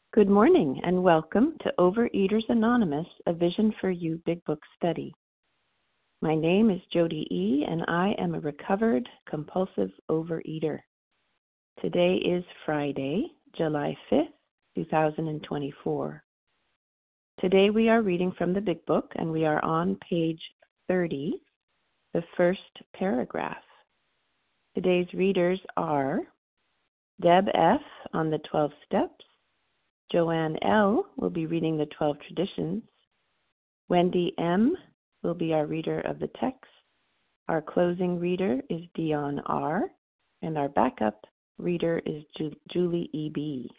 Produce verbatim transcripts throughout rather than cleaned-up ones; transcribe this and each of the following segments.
Good morning and welcome to Overeaters Anonymous, a Vision for You Big Book study. My name is Jody E. and I am a recovered compulsive overeater. Today is Friday, July fifth, two thousand twenty-four. Today we are reading from the Big Book and we are on page thirty, the first paragraph. Today's readers are Deb F. on the twelve steps. Joanne L. will be reading the twelve traditions. Wendy M. will be our reader of the text. Our closing reader is Dion R. And our backup reader is Ju- Julie E B.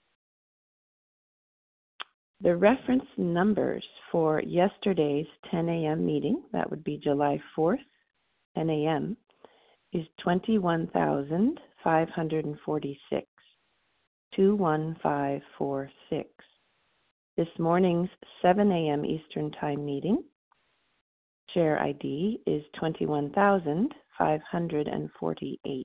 The reference numbers for yesterday's ten a.m. meeting, that would be July fourth, ten a.m., is twenty-one thousand five hundred forty-six. two one five four six. This morning's seven a.m. Eastern Time meeting, share I D is twenty-one thousand five hundred forty-eight.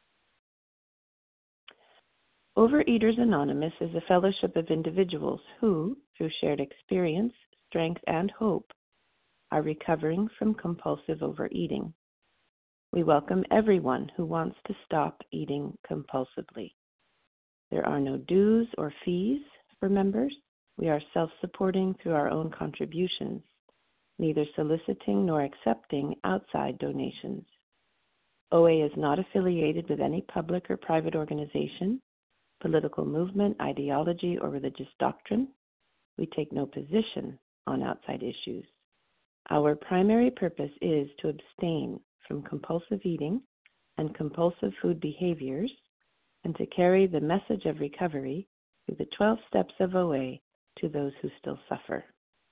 Overeaters Anonymous is a fellowship of individuals who, through shared experience, strength, and hope, are recovering from compulsive overeating. We welcome everyone who wants to stop eating compulsively. There are no dues or fees for members. We are self-supporting through our own contributions, neither soliciting nor accepting outside donations. O A is not affiliated with any public or private organization, political movement, ideology, or religious doctrine. We take no position on outside issues. Our primary purpose is to abstain from compulsive eating and compulsive food behaviors, and to carry the message of recovery through the twelve steps of O A to those who still suffer.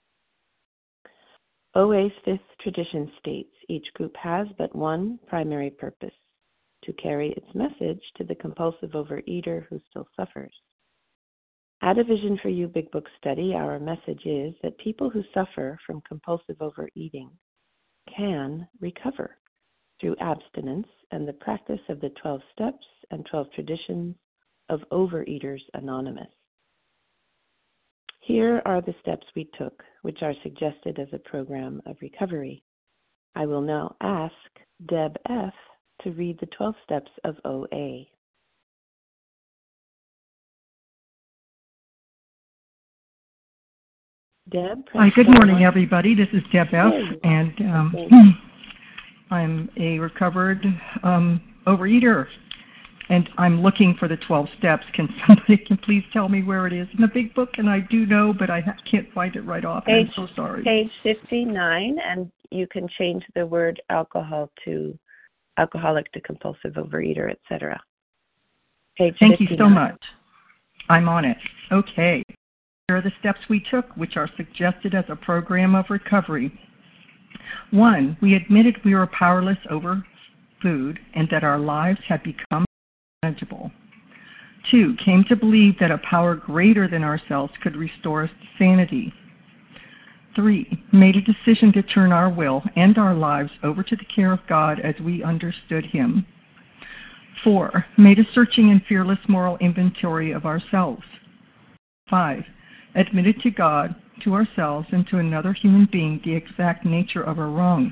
O A's fifth tradition states each group has but one primary purpose, to carry its message to the compulsive overeater who still suffers. At a Vision for You Big Book study, our message is that people who suffer from compulsive overeating can recover through abstinence and the practice of the twelve steps and twelve traditions of Overeaters Anonymous. Here are the steps we took, which are suggested as a program of recovery. I will now ask Deb F. to read the twelve steps of O A. Deb, Hi, good morning, everybody. This is Deb F., and um, I'm a recovered um, overeater, and I'm looking for the twelve steps. Can somebody can please tell me where it is in the Big Book? And I do know, but I ha- can't find it right off. Page, I'm so sorry. Page fifty-nine, and you can change the word alcohol to alcoholic to compulsive overeater, et cetera. Page Thank fifty-nine. you so much. I'm on it. Okay. Here are the steps we took, which are suggested as a program of recovery. One, we admitted we were powerless over food and that our lives had become manageable. Two, came to believe that a power greater than ourselves could restore us to sanity. Three, made a decision to turn our will and our lives over to the care of God as we understood Him. Four, made a searching and fearless moral inventory of ourselves. Five, admitted to God, to ourselves, and to another human being the exact nature of our wrongs.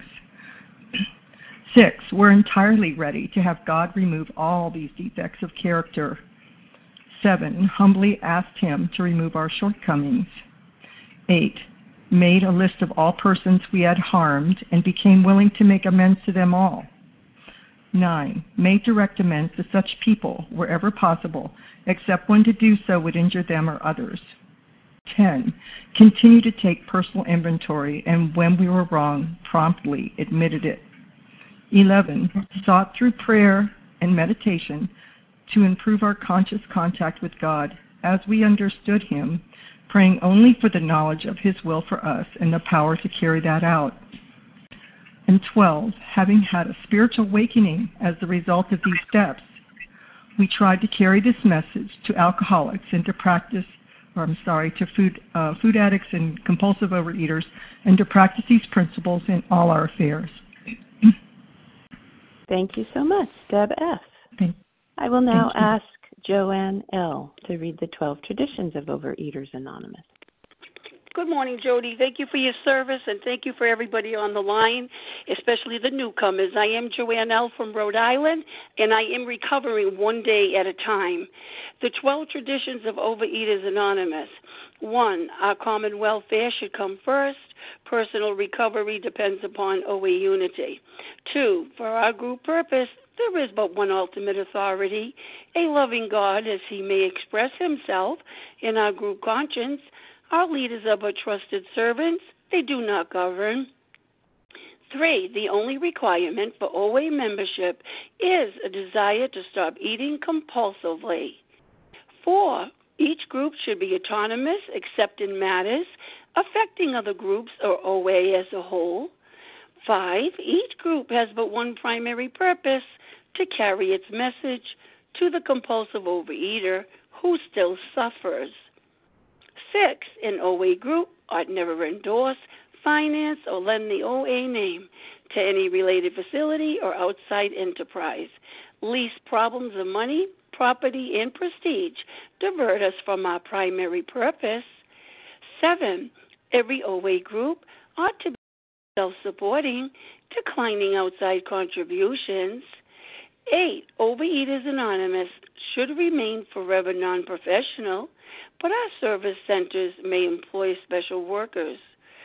Six, we're entirely ready to have God remove all these defects of character. Seven, humbly asked Him to remove our shortcomings. Eight, made a list of all persons we had harmed and became willing to make amends to them all. Nine, made direct amends to such people wherever possible, except when to do so would injure them or others. Ten, continue to take personal inventory and when we were wrong, promptly admitted it. Eleven, sought through prayer and meditation to improve our conscious contact with God as we understood Him, praying only for the knowledge of His will for us and the power to carry that out. And twelve, having had a spiritual awakening as the result of these steps, we tried to carry this message to alcoholics and to practice or I'm sorry, to food uh, food addicts and compulsive overeaters, and to practice these principles in all our affairs. Thank you so much, Deb F. Thank, I will now ask Joanne L. to read the twelve Traditions of Overeaters Anonymous. Good morning, Jody. Thank you for your service, and thank you for everybody on the line, especially the newcomers. I am Joanne L. from Rhode Island, and I am recovering one day at a time. The twelve Traditions of Overeaters Anonymous. One, our common welfare should come first. Personal recovery depends upon O A unity. Two, for our group purpose, there is but one ultimate authority, a loving God as he may express himself in our group conscience. Our leaders are but trusted servants. They do not govern. Three, the only requirement for O A membership is a desire to stop eating compulsively. Four, each group should be autonomous except in matters affecting other groups or O A as a whole. Five, each group has but one primary purpose, to carry its message to the compulsive overeater who still suffers. Six, an O A group ought never endorse, finance, or lend the O A name to any related facility or outside enterprise, lest problems of money, property, and prestige divert us from our primary purpose. Seven, every O A group ought to be self-supporting, declining outside contributions. Eight, Overeaters Anonymous should remain forever non-professional, but our service centers may employ special workers.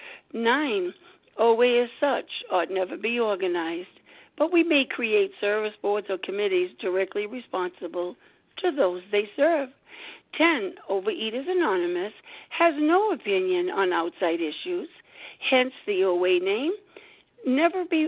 Nine, O A as such ought never be organized, but we may create service boards or committees directly responsible to those they serve. Ten, Overeaters Anonymous has no opinion on outside issues, hence the O A name never be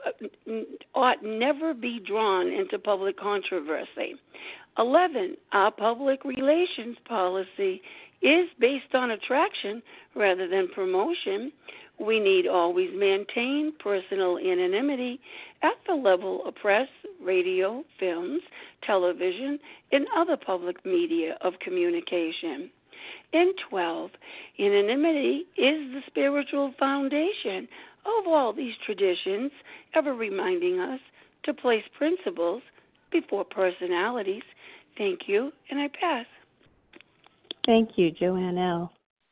ought never be drawn into public controversy. Eleven, our public relations policy is based on attraction rather than promotion. We need always maintain personal anonymity at the level of press, radio, films, television, and other public media of communication. And twelve, anonymity is the spiritual foundation of all these traditions, ever reminding us to place principles before personalities. Thank you, and I pass. Thank you, Joanne L.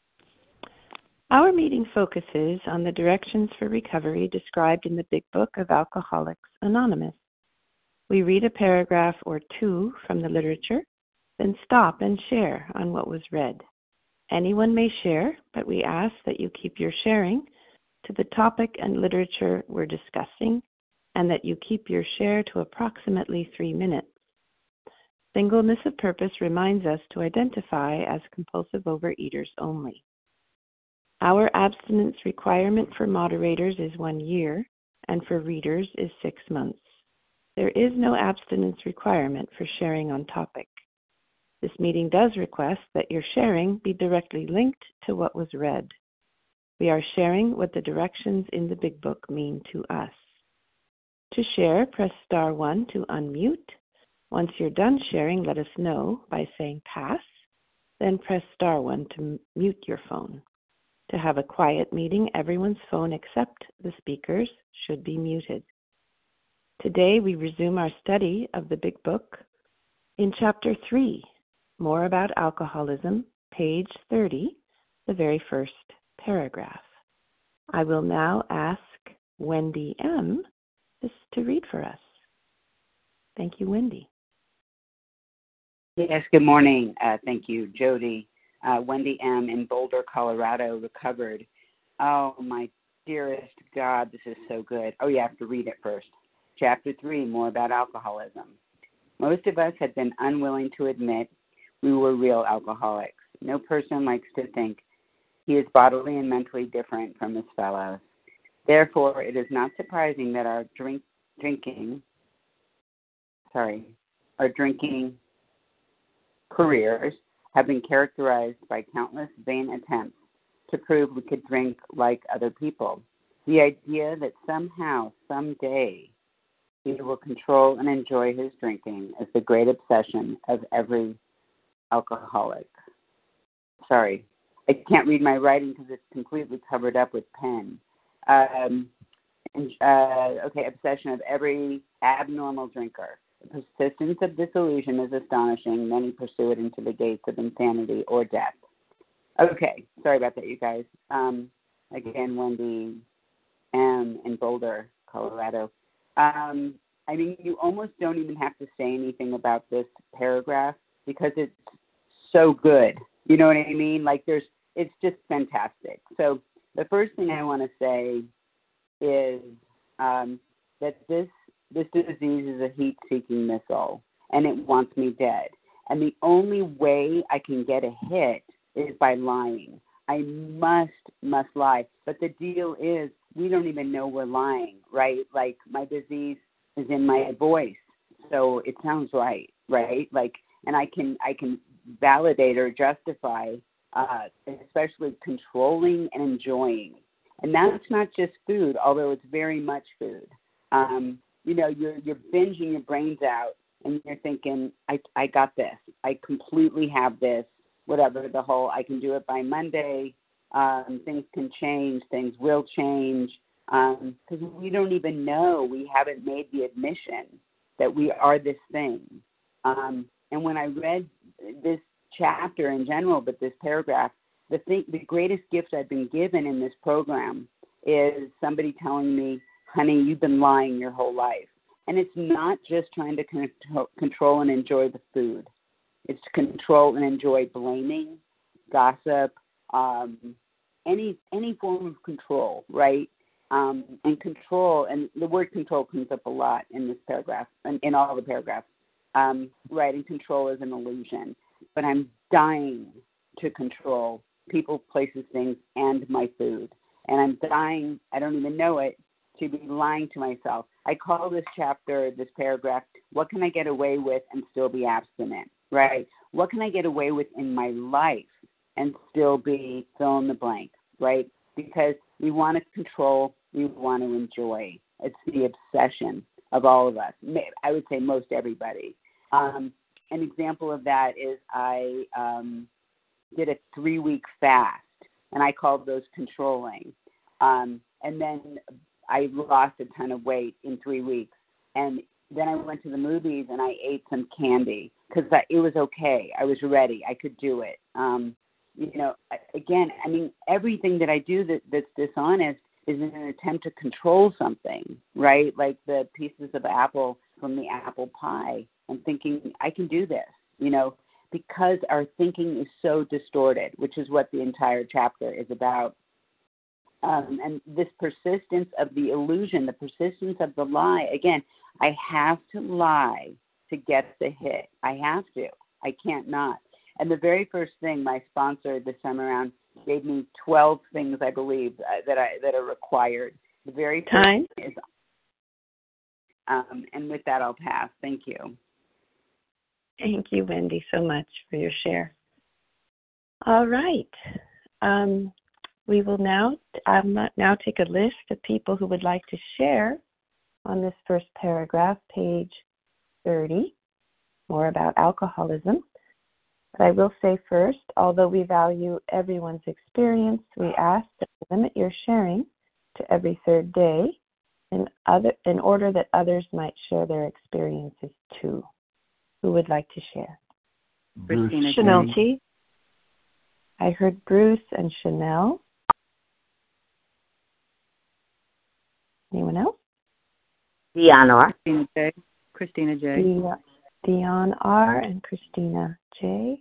Our meeting focuses on the directions for recovery described in the Big Book of Alcoholics Anonymous. We read a paragraph or two from the literature, then stop and share on what was read. Anyone may share, but we ask that you keep your sharing to the topic and literature we're discussing, and that you keep your share to approximately three minutes. Singleness of purpose reminds us to identify as compulsive overeaters only. Our abstinence requirement for moderators is one year, and for readers is six months. There is no abstinence requirement for sharing on topic. This meeting does request that your sharing be directly linked to what was read. We are sharing what the directions in the Big Book mean to us. To share, press star one to unmute. Once you're done sharing, let us know by saying pass, then press star one to mute your phone. To have a quiet meeting, everyone's phone except the speaker's should be muted. Today we resume our study of the Big Book in Chapter three, More About Alcoholism, page thirty, the very first paragraph. I will now ask Wendy M. to read for us. Thank you, Wendy. Yes, good morning. Uh, thank you, Jody. Uh, Wendy M. in Boulder, Colorado, recovered. Oh, my dearest God, this is so good. Oh, you have to read it first. Chapter three, More About Alcoholism. Most of us had been unwilling to admit we were real alcoholics. No person likes to think he is bodily and mentally different from his fellows. Therefore, it is not surprising that our drink, drinking, sorry, our drinking careers have been characterized by countless vain attempts to prove we could drink like other people. The idea that somehow, someday, he will control and enjoy his drinking is the great obsession of every alcoholic. Sorry, I can't read my writing because it's completely covered up with pen. Um, and, uh, okay, obsession of every abnormal drinker. The persistence of this illusion is astonishing. Many pursue it into the gates of insanity or death. Okay, sorry about that, you guys. Um, again, Wendy M. in Boulder, Colorado. Um, I mean, you almost don't even have to say anything about this paragraph because it's so good. You know what I mean? Like, there's, it's just fantastic. So the first thing I want to say is um, that this this disease is a heat-seeking missile, and it wants me dead. And the only way I can get a hit is by lying. I must, must lie. But the deal is we don't even know we're lying, right? Like, my disease is in my voice, so it sounds right, right? Like, and I can I can validate or justify, uh, especially controlling and enjoying. And that's not just food, although it's very much food. Um, you know, you're you're binging your brains out, and you're thinking, I I got this. I completely have this. Whatever the whole, I can do it by Monday. Um, things can change. Things will change. Because um, we don't even know. We haven't made the admission that we are this thing. Um, and when I read this chapter in general, but this paragraph, the thing, the greatest gift I've been given in this program is somebody telling me, honey, you've been lying your whole life. And it's not just trying to con- control and enjoy the food. It's to control and enjoy blaming, gossip, um, any any form of control, right? Um, and control, and the word control comes up a lot in this paragraph, and in all the paragraphs. Um, right, and control is an illusion. But I'm dying to control people, places, things, and my food. And I'm dying, I don't even know it, to be lying to myself. I call this chapter, this paragraph, what can I get away with and still be abstinent, right? What can I get away with in my life and still be fill in the blank, right? Because we want to control, we want to enjoy. It's the obsession of all of us. I would say most everybody. Um, an example of that is I um, did a three-week fast, and I called those controlling. Um, and then I lost a ton of weight in three weeks. And then I went to the movies, and I ate some candy because it was okay. I was ready. I could do it. Um, you know, again, I mean, everything that I do that, that's dishonest is in an attempt to control something, right? Like the pieces of apple from the apple pie and thinking, I can do this, you know, because our thinking is so distorted, which is what the entire chapter is about. Um, and this persistence of the illusion, the persistence of the lie, again, I have to lie to get the hit. I have to. I can't not. And the very first thing my sponsor this time around gave me twelve things, I believe, uh, that I that are required. The very first Time. is, um, and with that, I'll pass. Thank you. Thank you, Wendy, so much for your share. All right. Um, we will now um, now take a list of people who would like to share on this first paragraph, page thirty, more about alcoholism. But I will say first, although we value everyone's experience, we ask that you limit your sharing to every third day in, other, in order that others might share their experiences too. Who would like to share? Bruce. Chanel T. I heard Bruce and Chanel. Anyone else? Dion R. Christina J. Christina J. De- Dion R. and Christina J.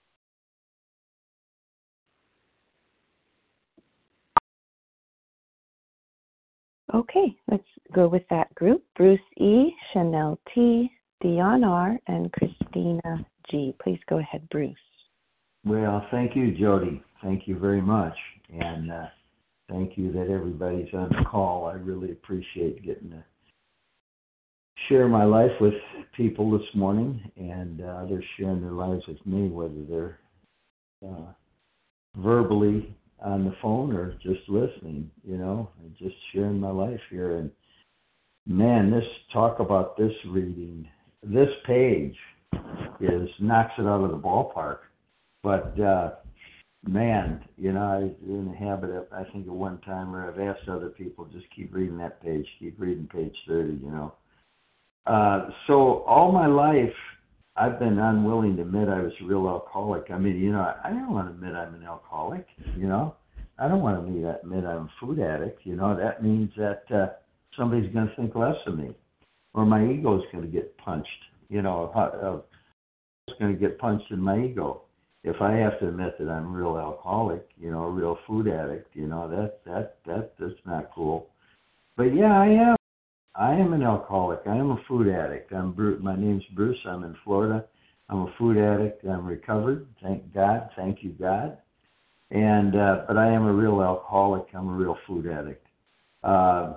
Okay, let's go with that group. Bruce E., Chanel T., Dion R., and Christina G. Please go ahead, Bruce. Well, thank you, Jody. Thank you very much. And uh, thank you that everybody's on the call. I really appreciate getting to share my life with people this morning, and uh, others sharing their lives with me, whether they're uh, verbally on the phone or just listening, you know, and just sharing my life here. And man, this talk about this reading, this page is knocks it out of the ballpark. But uh, man, you know, I was in the habit of, I think at one time where I've asked other people, just keep reading that page, keep reading page thirty, you know. uh, so all my life, I've been unwilling to admit I was a real alcoholic. I mean, you know, I don't want to admit I'm an alcoholic, you know. I don't want to admit, admit I'm a food addict, you know. That means that uh, somebody's going to think less of me, or my ego's going to get punched, you know. Uh, it's going to get punched in my ego. If I have to admit that I'm a real alcoholic, you know, a real food addict, you know, that that that that's not cool. But yeah, I am. I am an alcoholic. I am a food addict. I'm Bruce. My name's Bruce. I'm in Florida. I'm a food addict. I'm recovered. Thank God. Thank you, God. And uh, but I am a real alcoholic. I'm a real food addict. Uh,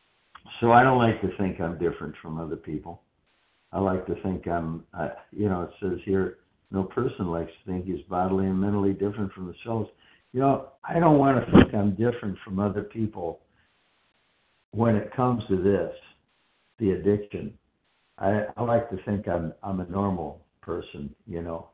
so I don't like to think I'm different from other people. I like to think I'm. Uh, you know, it says here, no person likes to think he's bodily and mentally different from themselves. You know, I don't want to think I'm different from other people. When it comes to this, the addiction, I, I like to think I'm I'm a normal person, you know.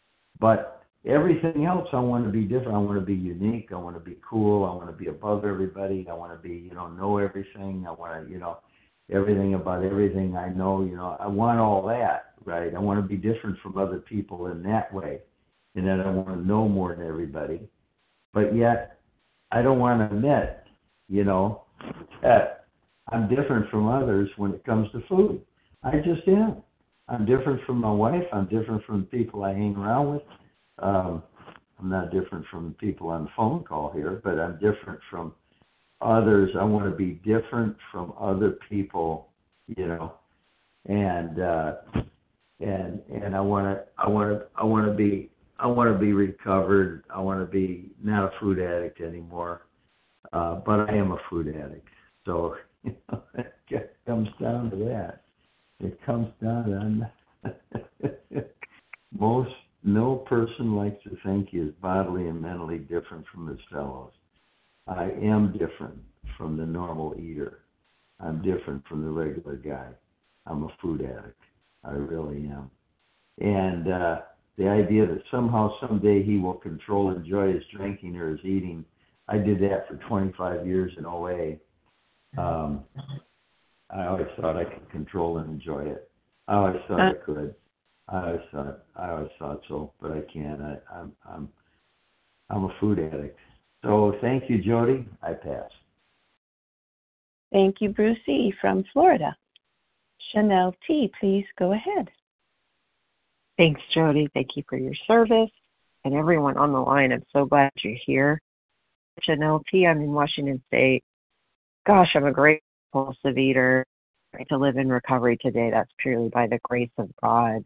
But everything else, I want to be different. I want to be unique. I want to be cool. I want to be above everybody. I want to be, you know, know everything. I want to, you know, everything about everything I know. You know, I want all that, right? I want to be different from other people in that way, and that I want to know more than everybody. But yet, I don't want to admit, you know, that I'm different from others when it comes to food. I just am. I'm different from my wife. I'm different from the people I hang around with. Um, I'm not different from the people on the phone call here, but I'm different from others. I want to be different from other people, you know, and uh, and and I want to I want to I want to be I want to be recovered. I want to be not a food addict anymore. Uh, but I am a food addict, so you know, it comes down to that. It comes down to most no person likes to think he is bodily and mentally different from his fellows. I am different from the normal eater. I'm different from the regular guy. I'm a food addict. I really am. And uh, the idea that somehow someday he will control and enjoy his drinking or his eating. I did that for twenty-five years in O A. Um, I always thought I could control and enjoy it. I always thought uh, I could. I always thought I always thought so, but I can't. I, I'm I'm I'm a food addict. So thank you, Jody. I pass. Thank you, Brucey from Florida. Chanel T, please go ahead. Thanks, Jody. Thank you for your service. And everyone on the line, I'm so glad you're here. Chanel T, I'm in Washington State. Gosh, I'm a great compulsive eater. Trying to live in recovery today. That's purely by the grace of God.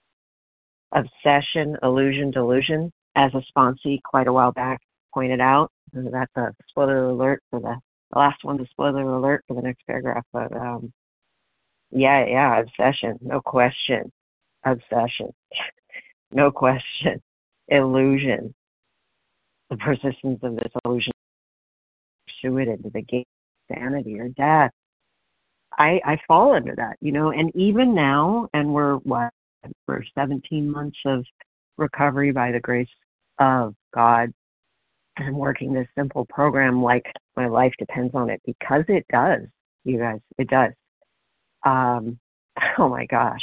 Obsession, illusion, delusion, as a sponsee quite a while back pointed out. That's a spoiler alert for the, the last one, the spoiler alert for the next paragraph. But um, yeah, yeah, obsession, no question. Obsession, no question. Illusion, the persistence of this illusion, pursue it into the gate of sanity or death. I I fall under that, you know, and even now, and we're what, for seventeen months of recovery by the grace of God, and working this simple program like my life depends on it, because it does, you guys, it does. Um, oh my gosh.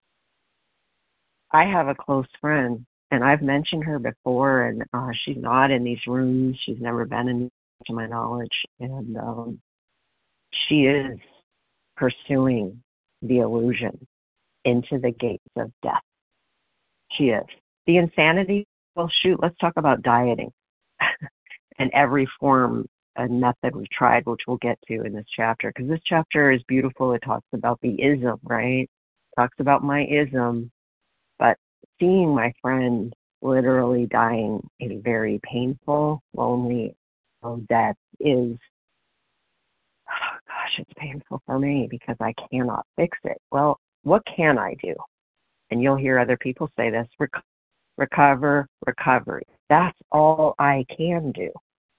I have a close friend, and I've mentioned her before, and uh, she's not in these rooms. She's never been in, to my knowledge, and um, she is pursuing the illusion into the gates of death. She is. The insanity, well, shoot, let's talk about dieting and every form and method we've tried, which we'll get to in this chapter, because this chapter is beautiful. It talks about the ism, right? It talks about my ism. But seeing my friend literally dying a very painful, lonely death is, oh gosh, it's painful for me because I cannot fix it. Well, what can I do? And you'll hear other people say this, Rec- recover, recovery. That's all I can do.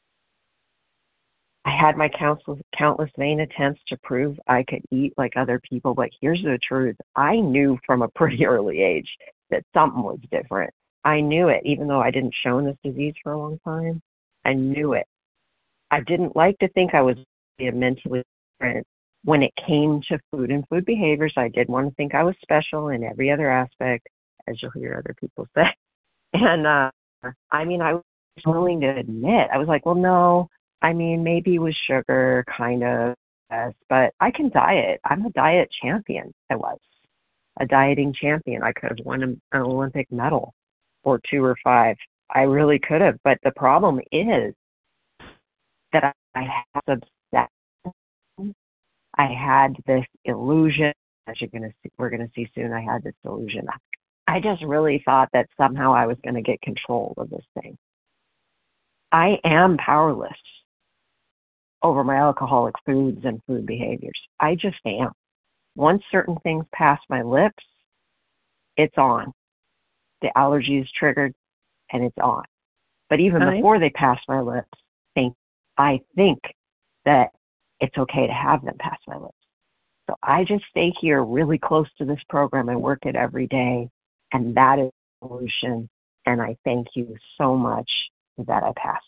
I had my countless, countless vain attempts to prove I could eat like other people, but here's the truth. I knew from a pretty early age that something was different. I knew it, even though I didn't show this disease for a long time. I knew it. I didn't like to think I was mentally different when it came to food and food behaviors, I did want to think I was special in every other aspect, as you'll hear other people say. And uh, I mean, I was willing to admit, I was like, well, no, I mean, maybe with sugar, kind of, yes, but I can diet. I'm a diet champion. I was a dieting champion. I could have won an Olympic medal or two or five. I really could have. But the problem is that I had obsession. I had this illusion, as you're gonna see, we're gonna see soon. I had this illusion. I just really thought that somehow I was going to get control of this thing. I am powerless over my alcoholic foods and food behaviors. I just am. Once certain things pass my lips, it's on. The allergy is triggered, and it's on. But even Hi. before they pass my lips, think, I think that it's okay to have them pass my lips. So I just stay here really close to this program and work it every day. And that is the solution. And I thank you so much that I passed.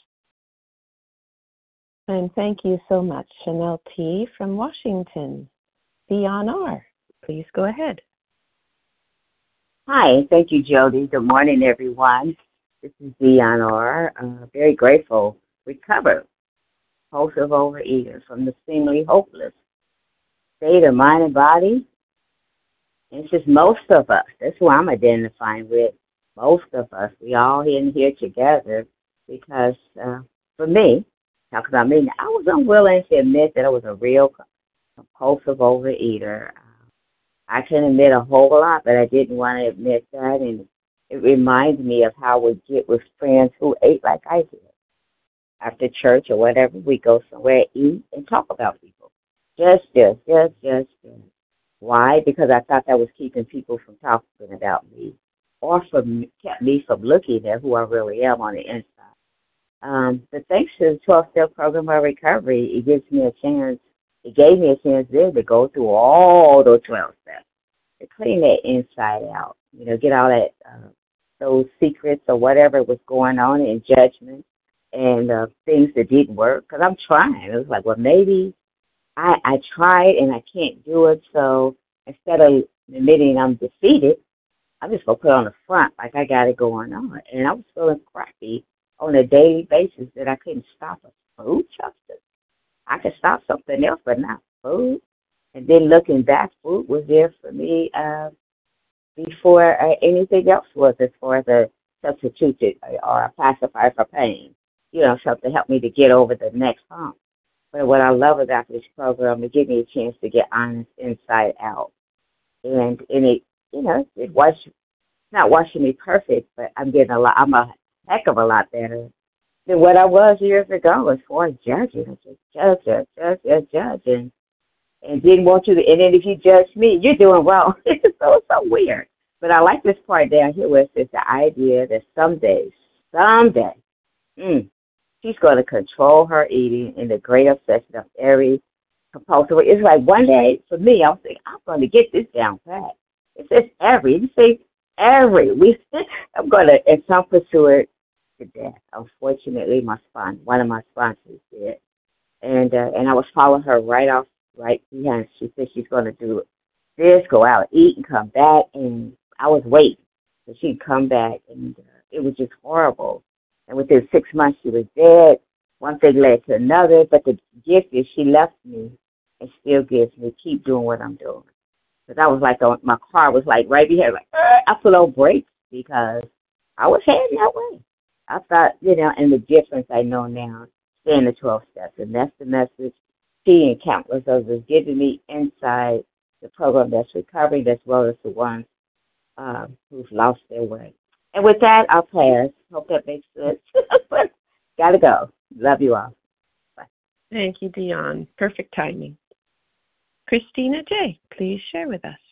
And thank you so much, Chanel T. from Washington. Dion R., please go ahead. Hi, thank you, Jody. Good morning, everyone. This is Dion R. Uh, very grateful, recovered, compulsive overeater from the seemingly hopeless state of mind and body. And it's just most of us. That's who I'm identifying with. Most of us. We all in here together because uh, for me, talk about me, I was unwilling to admit that I was a real compulsive overeater. I can admit a whole lot, but I didn't want to admit that. And it reminds me of how we get with friends who ate like I did. After church or whatever, we go somewhere, eat, and talk about people. Just, just, just, just, just. Why? Because I thought that was keeping people from talking about me or from kept me from looking at who I really am on the inside. Um, but thanks to the twelve-step program of recovery, it gives me a chance, it gave me a chance then to go through all those twelve steps, to clean that inside out, you know, get all that, uh, those secrets or whatever was going on in judgment and uh, things that didn't work. Because I'm trying. It was like, well, maybe I, I tried and I can't do it, so instead of admitting I'm defeated, I'm just going to put on the front like I got it going on. And I was feeling crappy on a daily basis that I couldn't stop a food substance. I could stop something else, but not food. And then looking back, food was there for me uh, before uh, anything else was, as far as a substitute or a pacifier for pain, you know, something to help me to get over the next hump. But what I love about this program, it gives me a chance to get honest inside out. And, and it, you know, it was not washing me perfect, but I'm getting a lot, I'm a heck of a lot better than what I was years ago as far as judging. I just judge, judge, judge, judge, judge, and, and didn't want you to, and then if you judge me, you're doing wrong. It's so, so weird. But I like this part down here where it says the idea that someday, someday, mm, she's going to control her eating in the great obsession of every compulsive. It's like one day, for me, I was thinking, I'm going to get this down pat. It says every. You say every. We, I'm going to, and some pursue it to death. Unfortunately, my sponsor, one of my sponsors did. And uh, and I was following her right off, right behind. She said she's going to do this, go out, eat, and come back. And I was waiting. So she'd come back, and uh, it was just horrible. And within six months, she was dead. One thing led to another. But the gift is she left me and still gives me, keep doing what I'm doing. Because I was like, on, my car was like right behind, like, I put on brakes because I was heading that way. I thought, you know, and the difference I know now, staying the twelve steps. And that's the message she and countless others giving me inside the program that's recovering, as well as the ones um, who've lost their way. And with that, I'll pass. Hope that makes sense. Gotta go. Love you all. Bye. Thank you, Dion. Perfect timing. Christina J., please share with us.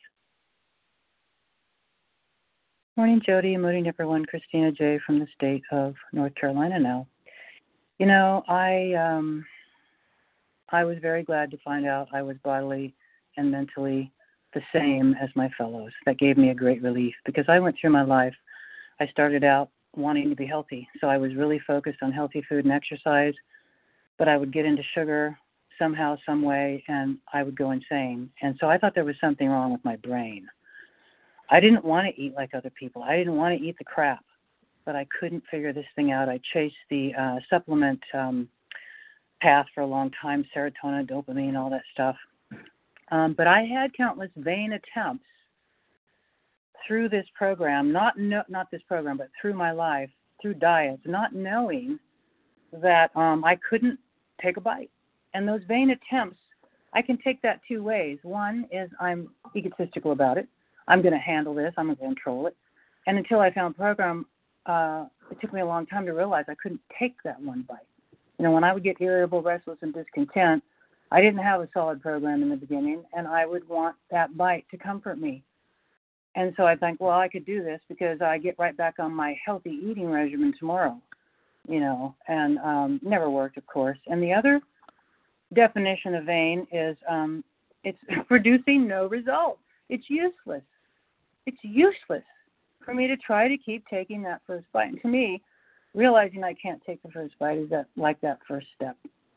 Morning, Jody. Morning, everyone. Christina J. from the state of North Carolina now. You know, I um, I was very glad to find out I was bodily and mentally the same as my fellows. That gave me a great relief because I went through my life. I started out wanting to be healthy, so I was really focused on healthy food and exercise, but I would get into sugar, somehow, some way, and I would go insane. And so I thought there was something wrong with my brain. I didn't want to eat like other people. I didn't want to eat the crap, but I couldn't figure this thing out. I chased the uh, supplement um, path for a long time, serotonin, dopamine, all that stuff. Um, but I had countless vain attempts through this program, not no, not this program, but through my life, through diets, not knowing that um, I couldn't take a bite. And those vain attempts, I can take that two ways. One is I'm egotistical about it. I'm going to handle this. I'm going to control it. And until I found a program, uh, it took me a long time to realize I couldn't take that one bite. You know, when I would get irritable, restless, and discontent, I didn't have a solid program in the beginning, and I would want that bite to comfort me. And so I think, well, I could do this because I get right back on my healthy eating regimen tomorrow, you know, and um, never worked, of course. And the other definition of vain is um, it's producing no results. It's useless. It's useless for me to try to keep taking that first bite. And to me, realizing I can't take the first bite is that like that first step.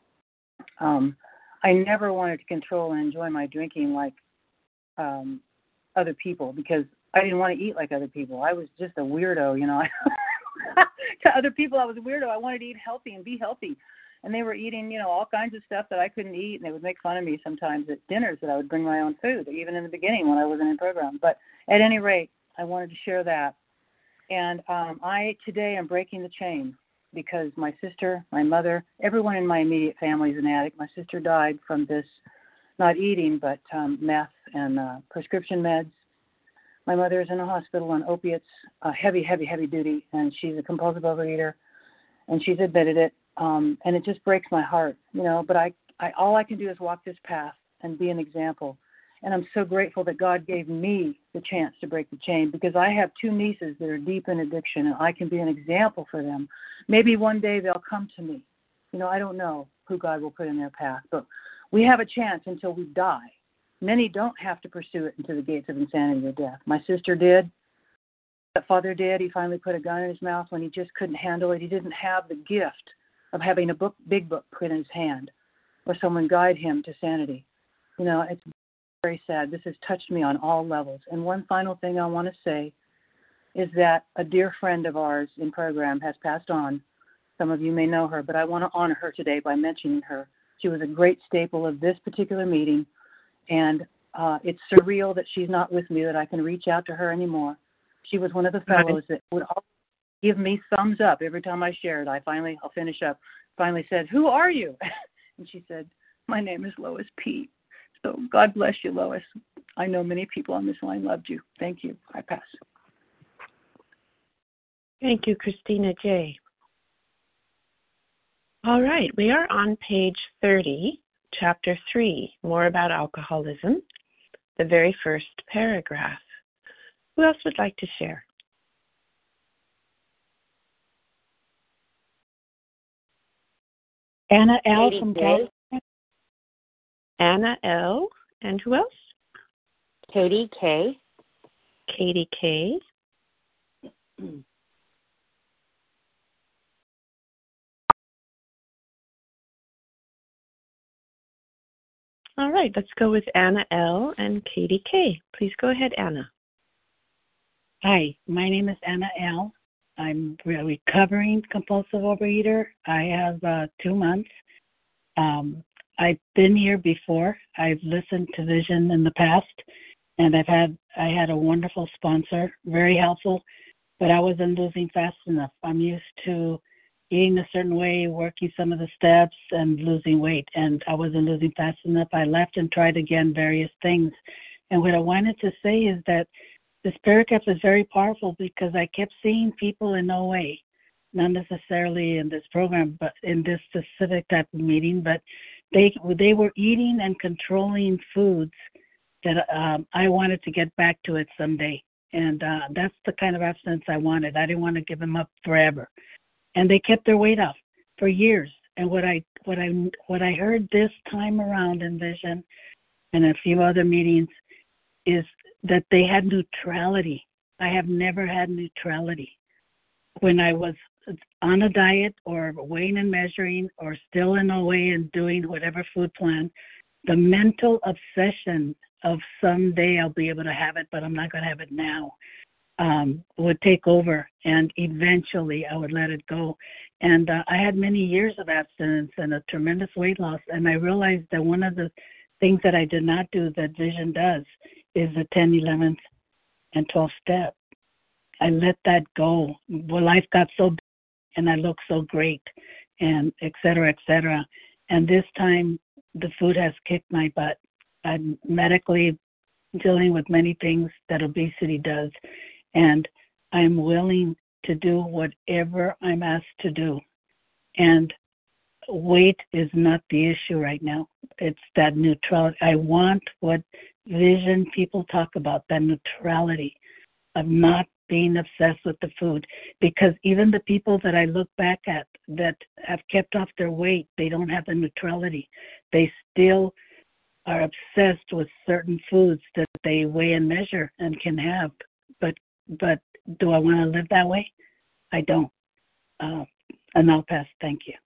Um, I never wanted to control and enjoy my drinking like um, other people because I didn't want to eat like other people. I was just a weirdo, you know. To other people, I was a weirdo. I wanted to eat healthy and be healthy. And they were eating, you know, all kinds of stuff that I couldn't eat, and they would make fun of me sometimes at dinners that I would bring my own food, even in the beginning when I wasn't in program. But at any rate, I wanted to share that. And um, I, today, am breaking the chain because my sister, my mother, everyone in my immediate family is an addict. My sister died from this, not eating, but um, meth and uh, prescription meds. My mother is in a hospital on opiates, uh, heavy, heavy, heavy duty, and she's a compulsive overeater, and she's admitted it. Um, and it just breaks my heart, you know, but I, I, all I can do is walk this path and be an example. And I'm so grateful that God gave me the chance to break the chain because I have two nieces that are deep in addiction and I can be an example for them. Maybe one day they'll come to me. You know, I don't know who God will put in their path, but we have a chance until we die. Many don't have to pursue it into the gates of insanity or death. My sister did. That father did. He finally put a gun in his mouth when he just couldn't handle it. He didn't have the gift of having a book, big book put in his hand or someone guide him to sanity. You know, it's very sad. This has touched me on all levels. And one final thing I want to say is that a dear friend of ours in program has passed on. Some of you may know her, but I want to honor her today by mentioning her. She was a great staple of this particular meeting, and uh, it's surreal that she's not with me, that I can reach out to her anymore. She was one of the fellows that would always give me thumbs up every time I shared. I finally, I'll finish up, finally said, "Who are you?" And she said, "My name is Lois P." So God bless you, Lois. I know many people on this line loved you. Thank you. I pass. Thank you, Christina J. All right, we are on page thirty, chapter three, more about alcoholism, the very first paragraph. Who else would like to share? Anna L. from California. Anna L. And who else? Katie K. Katie K. All right, let's go with Anna L. and Katie K. Please go ahead, Anna. Hi, my name is Anna L. I'm a recovering compulsive overeater. I have uh, two months. Um, I've been here before. I've listened to Vision in the past, and I've had I had a wonderful sponsor, very helpful, but I wasn't losing fast enough. I'm used to eating a certain way, working some of the steps, and losing weight, and I wasn't losing fast enough. I left and tried again various things. And what I wanted to say is that the Spirit Cup is very powerful because I kept seeing people in O A, not necessarily in this program, but in this specific type of meeting, but they they were eating and controlling foods that um, I wanted to get back to it someday. And uh, that's the kind of abstinence I wanted. I didn't want to give them up forever. And they kept their weight off for years. And what I what I what I heard this time around in Vision and a few other meetings is that they had neutrality. I have never had neutrality. When I was on a diet or weighing and measuring or still in a way and doing whatever food plan, the mental obsession of someday I'll be able to have it, but I'm not going to have it now, um, would take over, and eventually I would let it go. And uh, I had many years of abstinence and a tremendous weight loss, and I realized that one of the things that I did not do that Vision does is the ten, eleven, and twelve step. I let that go. Well, life got so big and I looked so great, and et cetera, et cetera. And this time the food has kicked my butt. I'm medically dealing with many things that obesity does, and I'm willing to do whatever I'm asked to do. And weight is not the issue right now. It's that neutrality. I want what Vision people talk about, that neutrality of not being obsessed with the food. Because even the people that I look back at that have kept off their weight, they don't have the neutrality. They still are obsessed with certain foods that they weigh and measure and can have. But but do I want to live that way? I don't. Uh, and I'll pass. Thank you.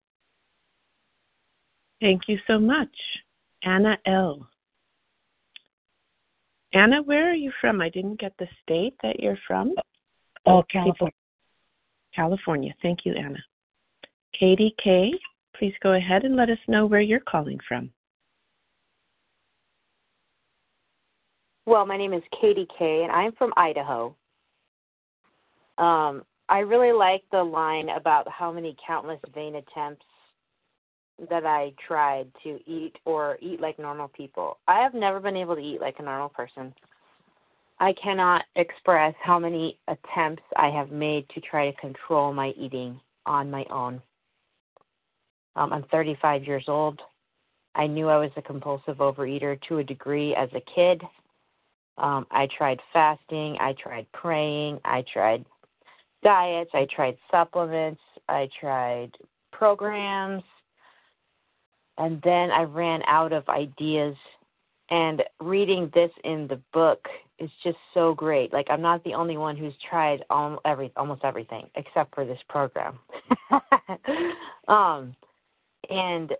Thank you so much. Anna L. Anna, where are you from? I didn't get the state that you're from. Oh, California. California. Thank you, Anna. Katie K., please go ahead and let us know where you're calling from. Well, my name is Katie K., and I'm from Idaho. Um, I really like the line about how many countless vain attempts that I tried to eat or eat like normal people. I have never been able to eat like a normal person. I cannot express how many attempts I have made to try to control my eating on my own. Um, I'm thirty-five years old. I knew I was a compulsive overeater to a degree as a kid. Um, I tried fasting. I tried praying. I tried diets. I tried supplements. I tried programs. And then I ran out of ideas, and reading this in the book is just so great. Like, I'm not the only one who's tried all, every, almost everything except for this program. um, and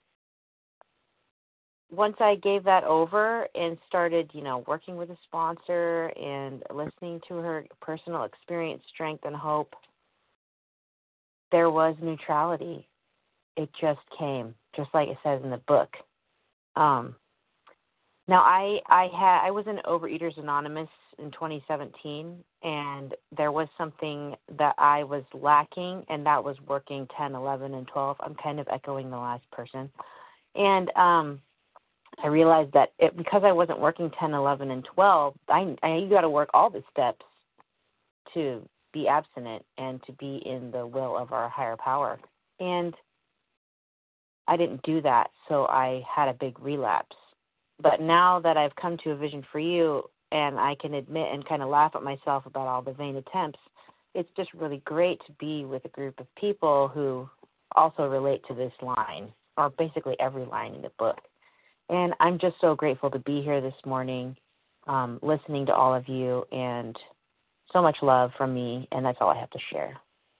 once I gave that over and started, you know, working with a sponsor and listening to her personal experience, strength, and hope, there was neutrality. It just came, just like it says in the book. Um, now, I I had I was in Overeaters Anonymous in twenty seventeen, and there was something that I was lacking, and that was working ten, eleven, and twelve. I'm kind of echoing the last person. And um, I realized that it, because I wasn't working ten, eleven, and twelve, I, I you got to work all the steps to be abstinent and to be in the will of our higher power. And I didn't do that, so I had a big relapse. But now that I've come to a Vision for You, and I can admit and kind of laugh at myself about all the vain attempts, it's just really great to be with a group of people who also relate to this line, or basically every line in the book. And I'm just so grateful to be here this morning, um, listening to all of you, and so much love from me, and that's all I have to share.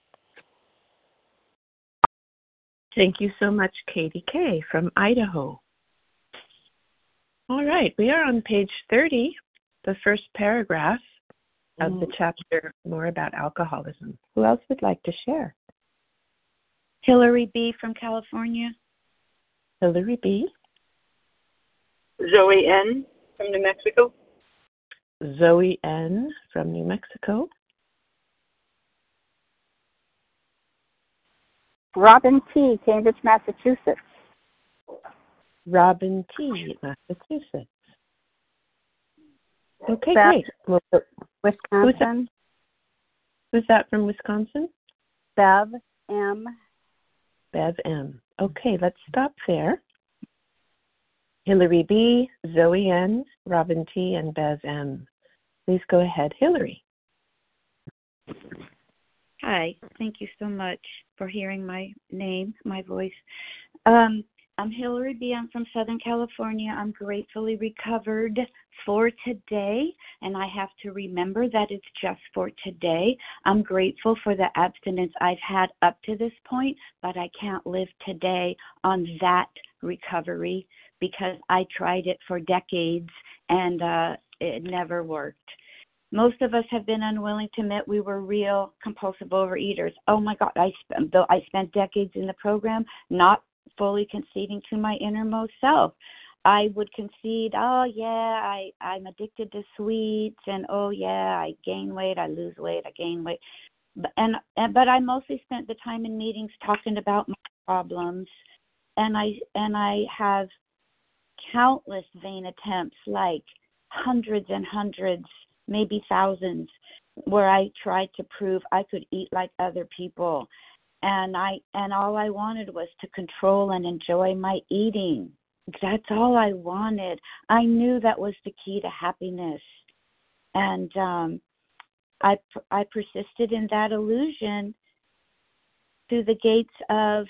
Thank you so much, Katie K. from Idaho. All right, we are on page thirty, the first paragraph of mm. the chapter, more about alcoholism. Who else would like to share? Hillary B. from California. Hillary B. Zoe N. from New Mexico. Zoe N. from New Mexico. Robin T., Cambridge, Massachusetts. Robin T., Massachusetts. Okay, Bev, great. Wisconsin. Who's that? Who's that from Wisconsin? Bev M. Bev M. Okay, let's stop there. Hillary B., Zoe N., Robin T., and Bev M. Please go ahead, Hillary. Hi, thank you so much for hearing my name, my voice. Um, I'm Hillary B. I'm from Southern California. I'm gratefully recovered for today, and I have to remember that it's just for today. I'm grateful for the abstinence I've had up to this point, but I can't live today on that recovery because I tried it for decades and uh, it never worked. Most of us have been unwilling to admit we were real compulsive overeaters. Oh my God, I spent, though I spent decades in the program not fully conceding to my innermost self. I would concede, oh yeah, I, I'm addicted to sweets, and oh yeah, I gain weight, I lose weight, I gain weight. And, and but I mostly spent the time in meetings talking about my problems, and I and I have countless vain attempts, like hundreds and hundreds, maybe thousands, where I tried to prove I could eat like other people. And I and all I wanted was to control and enjoy my eating. That's all I wanted. I knew that was the key to happiness. And um, I I persisted in that illusion through the gates of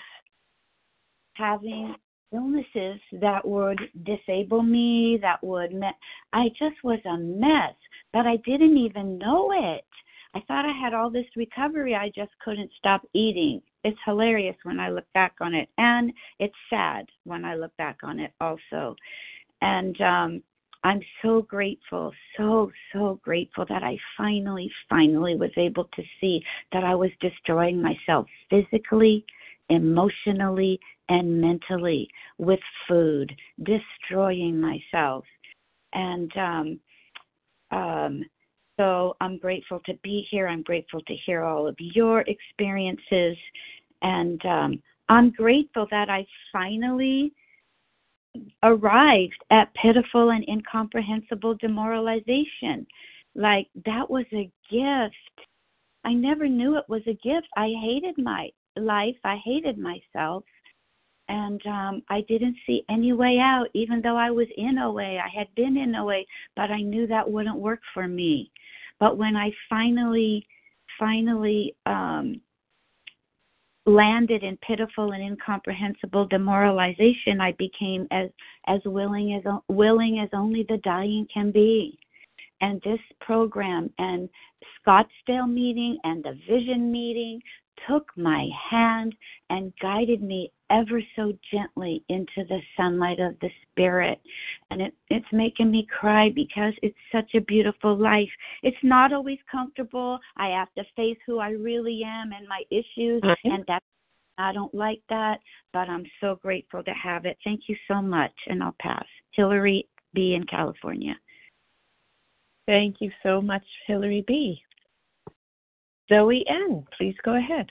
having illnesses that would disable me, that would me- I just was a mess, but I didn't even know it. I thought I had all this recovery. I just couldn't stop eating. It's hilarious when I look back on it, and it's sad when I look back on it also. And um, I'm so grateful, so, so grateful that I finally, finally was able to see that I was destroying myself physically, emotionally, and mentally with food, destroying myself. And um, um, so I'm grateful to be here. I'm grateful to hear all of your experiences. And um, I'm grateful that I finally arrived at pitiful and incomprehensible demoralization. Like, that was a gift. I never knew it was a gift. I hated my life. I hated myself. And um, I didn't see any way out, even though I was in O A. I had been in O A, but I knew that wouldn't work for me. But when I finally, finally um, landed in pitiful and incomprehensible demoralization, I became as as willing as willing as only the dying can be. And this program and Scottsdale meeting and the Vision meeting took my hand and guided me ever so gently into the sunlight of the Spirit. And it, it's making me cry because it's such a beautiful life. It's not always comfortable. I have to face who I really am and my issues, mm-hmm. and that I don't like that, but I'm so grateful to have it. Thank you so much, and I'll pass. Hillary B. in California. Thank you so much, Hillary B. Zoe N., please go ahead.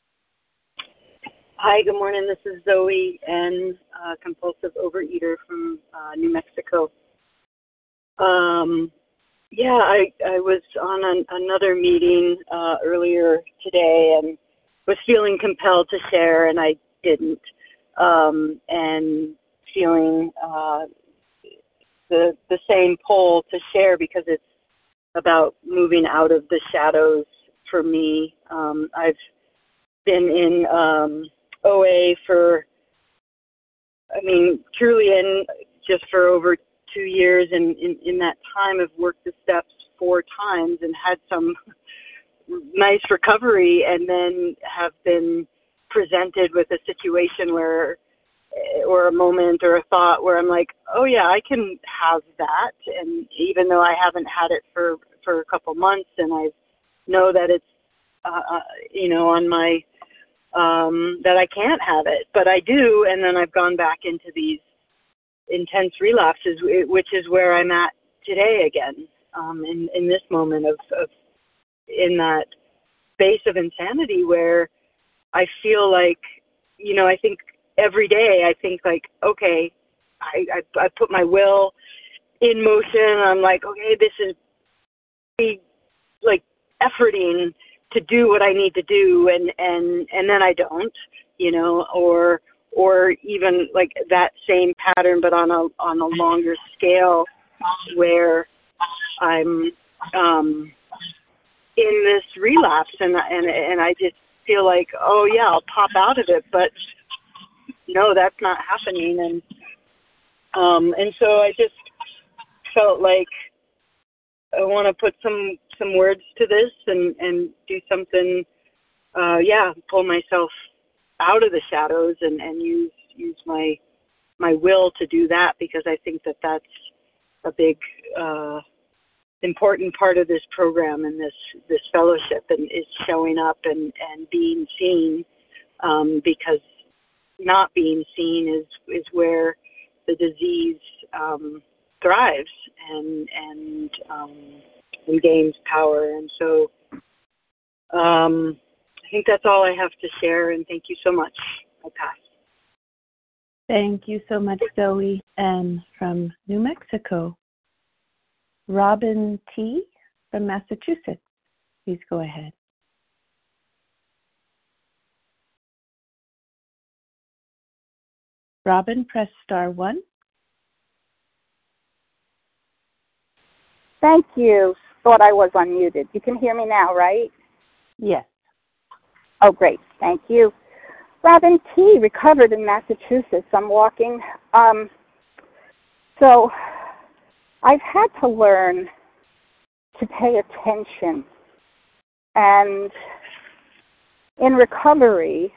Hi, good morning. This is Zoe N., uh, compulsive overeater from uh, New Mexico. Um, yeah, I, I was on an, another meeting uh, earlier today and was feeling compelled to share, and I didn't, um, and feeling uh, the the same pull to share because it's about moving out of the shadows for me. Um, I've been in um, O A for, I mean, truly in just for over two years, and in, in that time I've worked the steps four times and had some nice recovery, and then have been presented with a situation where, or a moment or a thought where I'm like, oh yeah, I can have that. And even though I haven't had it for, for a couple months, and I know that it's, uh, you know, on my, um, that I can't have it, but I do. And then I've gone back into these intense relapses, which is where I'm at today again, um, in, in this moment of, of, in that space of insanity where I feel like, you know, I think every day I think like, okay, I, I, I put my will in motion. I'm like, okay, this is like efforting to do what I need to do. And, and, and then I don't, you know, or, or even like that same pattern, but on a, on a longer scale where I'm, um, in this relapse, and and and I just feel like, oh yeah, I'll pop out of it, but no, that's not happening. And um, and so I just felt like I want to put some some words to this and and do something. Uh, yeah, pull myself out of the shadows and and use use my my will to do that, because I think that that's a big uh, important part of this program and this this fellowship, and is showing up and and being seen, um, because not being seen is is where the disease um, thrives and and um, and gains power. And so um, I think that's all I have to share, and thank you so much. I pass. Thank you so much, Zoe. And from New Mexico, Robin T. from Massachusetts. Please go ahead. Robin, press star one. Thank you. Thought I was unmuted. You can hear me now, right? Yes. Oh, great. Thank you. Robin T. recovered in Massachusetts. I'm walking. Um, so I've had to learn to pay attention. And in recovery,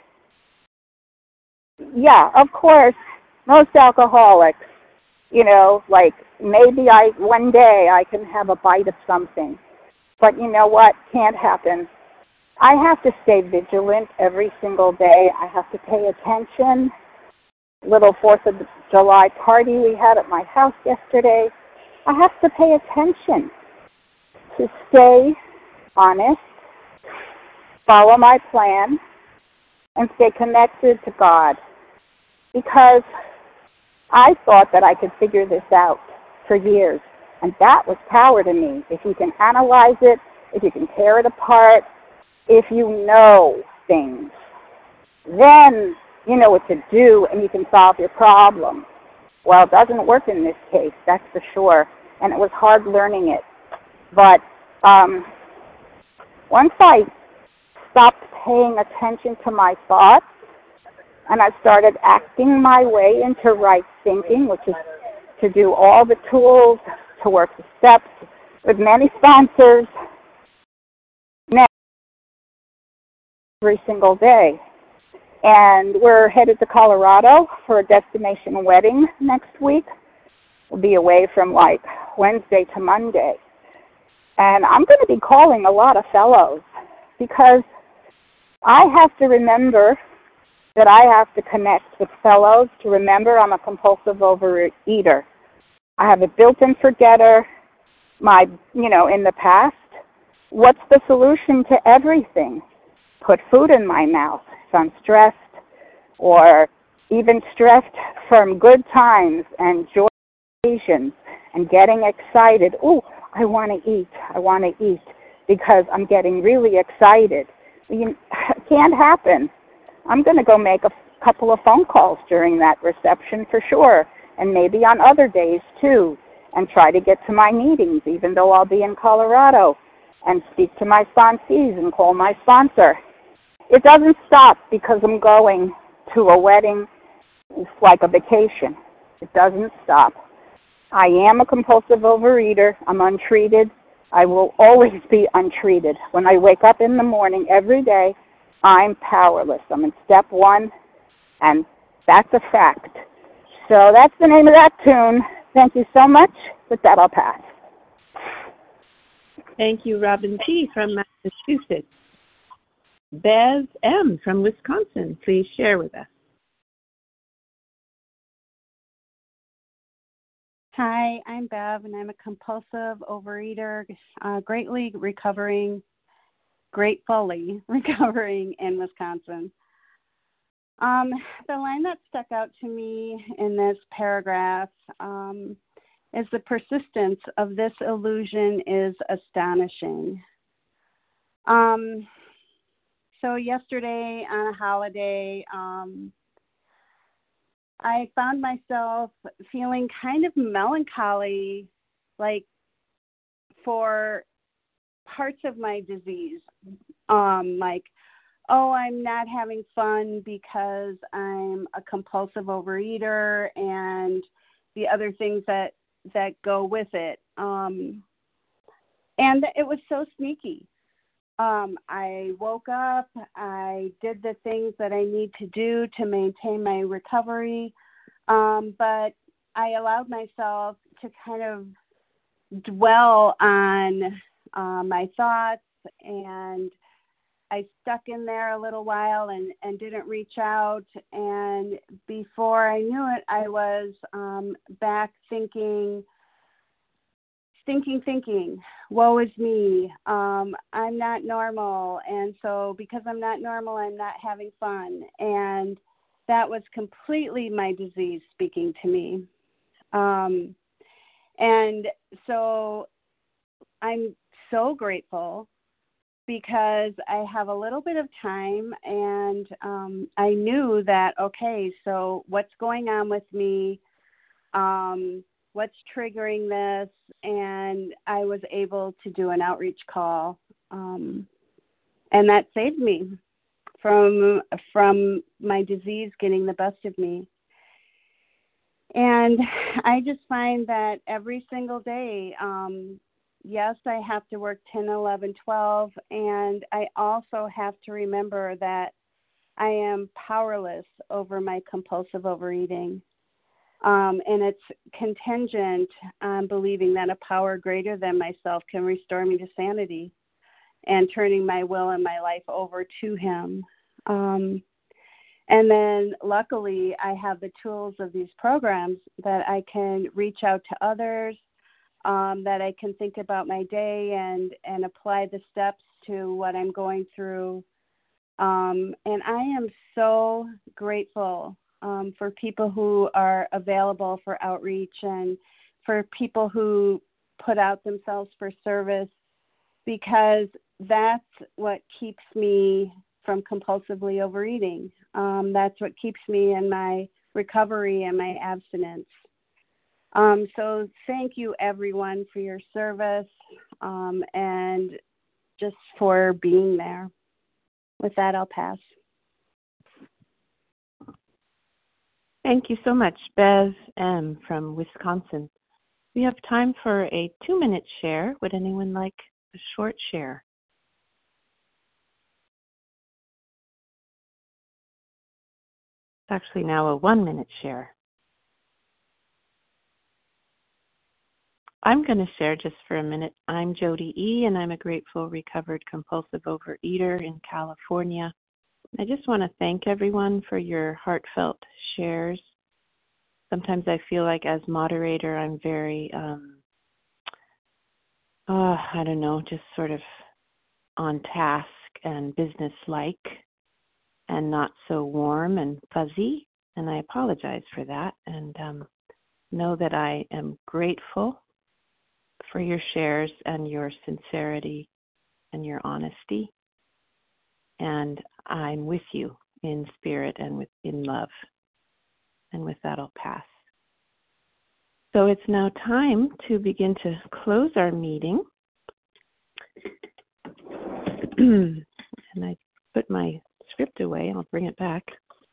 yeah, of course, most alcoholics, you know, like maybe I one day I can have a bite of something. But you know what? Can't happen. I have to stay vigilant every single day. I have to pay attention. Little fourth of July party we had at my house yesterday. I have to pay attention to stay honest, follow my plan, and stay connected to God. Because I thought that I could figure this out for years. And that was power to me. If you can analyze it, if you can tear it apart, if you know things, then you know what to do and you can solve your problem. Well, it doesn't work in this case, that's for sure. And it was hard learning it. But um, once I stopped paying attention to my thoughts and I started acting my way into right thinking, which is to do all the tools, to work the steps with many sponsors, every single day. And we're headed to Colorado for a destination wedding next week. We'll be away from like Wednesday to Monday. And I'm going to be calling a lot of fellows because I have to remember that I have to connect with fellows to remember I'm a compulsive overeater. I have a built-in forgetter, my, you know, in the past. What's the solution to everything? Put food in my mouth if I'm stressed, or even stressed from good times and joy occasions and getting excited. Oh, I want to eat. I want to eat because I'm getting really excited. You, it can't happen. I'm going to go make a couple of phone calls during that reception for sure, and maybe on other days too, and try to get to my meetings, even though I'll be in Colorado, and speak to my sponsees and call my sponsor. It doesn't stop because I'm going to a wedding. It's like a vacation. It doesn't stop. I am a compulsive overeater. I'm untreated. I will always be untreated. When I wake up in the morning every day, I'm powerless. I'm in step one, and that's a fact. So that's the name of that tune. Thank you so much. With that, I'll pass. Thank you, Robin T. from Massachusetts. Bev M. from Wisconsin, please share with us. Hi, I'm Bev, and I'm a compulsive overeater, uh, greatly recovering, gratefully recovering in Wisconsin. Um, the line that stuck out to me in this paragraph um, is the persistence of this illusion is astonishing. Um, so yesterday on a holiday, um, I found myself feeling kind of melancholy, like for parts of my disease, um, like oh, I'm not having fun because I'm a compulsive overeater and the other things that, that go with it. Um, and it was so sneaky. Um, I woke up, I did the things that I need to do to maintain my recovery, um, but I allowed myself to kind of dwell on uh, my thoughts, and I stuck in there a little while and, and didn't reach out. And before I knew it, I was um, back thinking, thinking, thinking, woe is me. Um, I'm not normal. And so because I'm not normal, I'm not having fun. And that was completely my disease speaking to me. Um, and so I'm so grateful because I have a little bit of time, and um, I knew that, okay, so what's going on with me, um, what's triggering this, and I was able to do an outreach call, um, and that saved me from from my disease getting the best of me. And I just find that every single day, um, yes, I have to work ten, eleven, twelve, and I also have to remember that I am powerless over my compulsive overeating. Um, and it's contingent on believing that a power greater than myself can restore me to sanity and turning my will and my life over to him. Um, and then luckily I have the tools of these programs that I can reach out to others, Um, that I can think about my day and, and apply the steps to what I'm going through. Um, and I am so grateful um, for people who are available for outreach and for people who put out themselves for service, because that's what keeps me from compulsively overeating. Um, that's what keeps me in my recovery and my abstinence. Um, so thank you, everyone, for your service um, and just for being there. With that, I'll pass. Thank you so much, Bev M. from Wisconsin. We have time for a two-minute share. Would anyone like a short share? It's actually now a one-minute share. I'm going to share just for a minute. I'm Jody E., and I'm a grateful, recovered, compulsive overeater in California. I just want to thank everyone for your heartfelt shares. Sometimes I feel like as moderator, I'm very, um, uh, I don't know, just sort of on task and business-like and not so warm and fuzzy, and I apologize for that, and um, know that I am grateful for your shares and your sincerity and your honesty. And I'm with you in spirit and with, in love. And with that, I'll pass. So it's now time to begin to close our meeting. And I put my script away. I'll bring it back.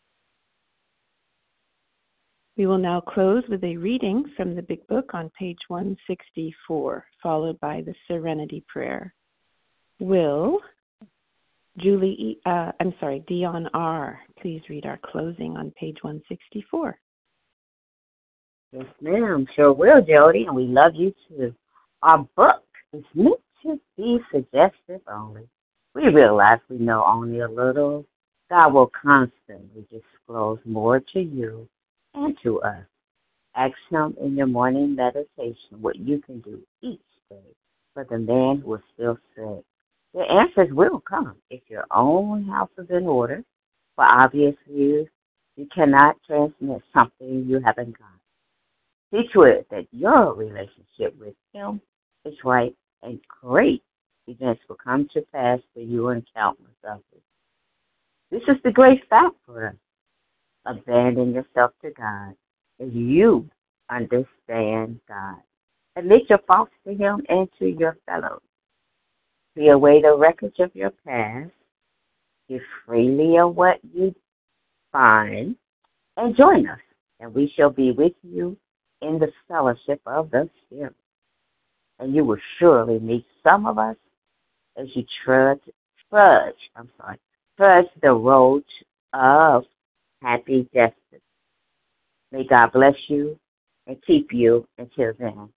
We will now close with a reading from the Big Book on page one sixty-four, followed by the Serenity Prayer. Will Julie, uh, I'm sorry, Dion R., please read our closing on page one sixty-four. Yes, ma'am. Sure will, Jody, and we love you too. Our book is meant to be suggestive only. We realize we know only a little. God will constantly disclose more to you and to us. Ask him in your morning meditation what you can do each day for the man who is still sick. The answers will come if your own house is in order. For obvious reasons, you cannot transmit something you haven't got. See to it that your relationship with him is right, and great events will come to pass for you and countless others. This is the great fact for us. Abandon yourself to God as you understand God. Admit your faults to him and to your fellows. Clear away the wreckage of your past. give freely of what you find, and join us, and we shall be with you in the fellowship of the Spirit. And you will surely meet some of us as you trudge, trudge, I'm sorry, trudge the road of happy destiny. May God bless you and keep you until then.